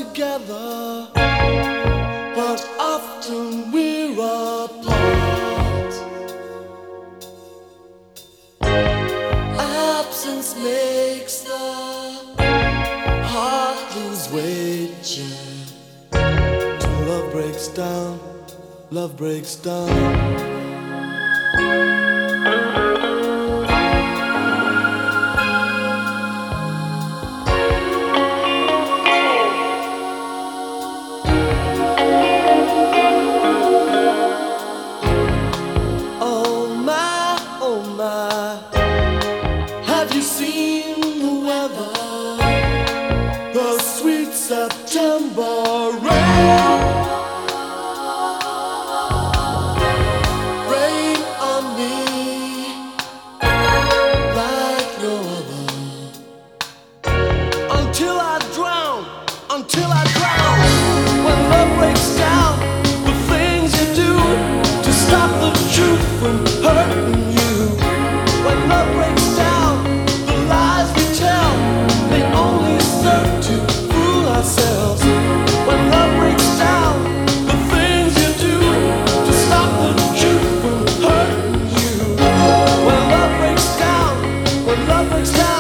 together, but often we're apart. Absence makes the heart lose weight, yeah. Till love breaks down, love breaks down. Have you seen the weather? The sweet September rain. Rain on me like no other. Until I drown, until I drown. When love breaks down, the things you do to stop the truth from hurting you. When love breaks down, the lies we tell, they only serve to fool ourselves. When love breaks down, the things you do to stop the truth from hurting you. When love breaks down, when love breaks down.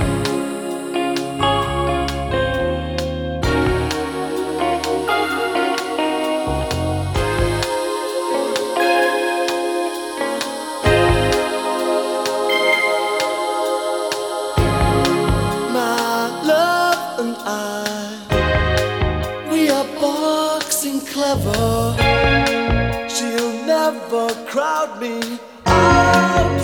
We are boxing clever. She'll never crowd me out.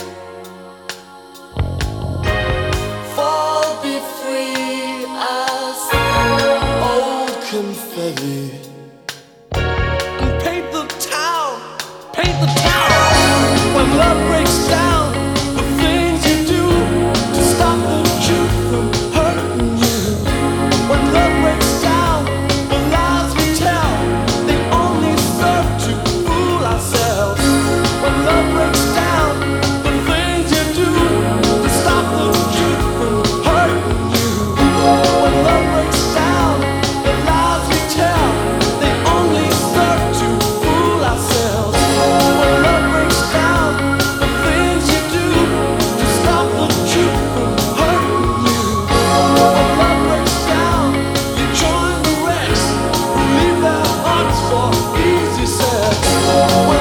Fall, be free as old confetti, and paint the town, paint the town. When love breaks down, the things you do to stop the truth from hurting you. When love breaks down, the lies we tell, they only serve to fool ourselves. When love breaks down, the things you do to stop the truth from hurting you. When love breaks down, the lies we tell, they only serve to fool ourselves. When love breaks down, the things you do to stop the truth from hurting you. When love breaks down, you join the rest who leave their hearts for easy sex.